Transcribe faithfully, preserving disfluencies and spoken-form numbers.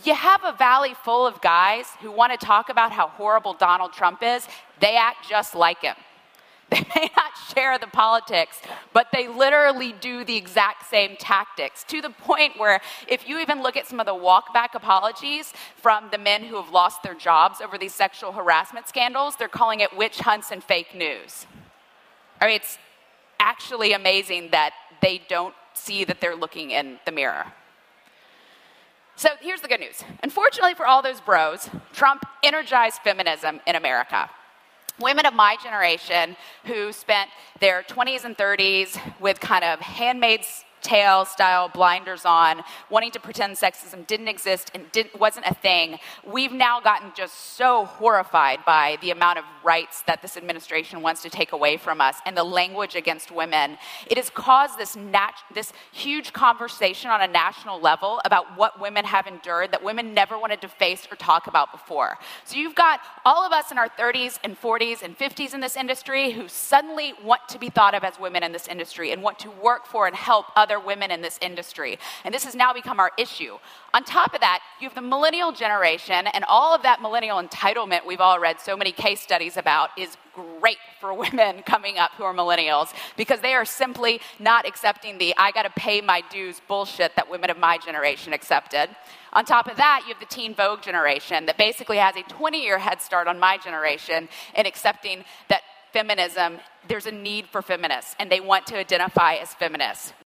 you have a valley full of guys who want to talk about how horrible Donald Trump is. They act just like him. They may not share the politics, but they literally do the exact same tactics, to the point where if you even look at some of the walkback apologies from the men who have lost their jobs over these sexual harassment scandals, they're calling it witch hunts and fake news. I mean, it's actually amazing that they don't see that they're looking in the mirror. So here's the good news. Unfortunately for all those bros, Trump energized feminism in America. Women of my generation who spent their twenties and thirties with kind of Handmaid's Tale style blinders on, wanting to pretend sexism didn't exist and didn't, wasn't a thing, we've now gotten just so horrified by the amount of rights that this administration wants to take away from us and the language against women. It has caused this, nat- this huge conversation on a national level about what women have endured that women never wanted to face or talk about before. So you've got all of us in our thirties and forties and fifties in this industry who suddenly want to be thought of as women in this industry and want to work for and help other women in this industry. And this has now become our issue. On top of that, you have the millennial generation, and all of that millennial entitlement we've all read so many case studies about is great for women coming up who are millennials, because they are simply not accepting the I gotta pay my dues bullshit that women of my generation accepted. On top of that, you have the Teen Vogue generation that basically has a twenty-year head start on my generation in accepting that feminism, there's a need for feminists, and they want to identify as feminists.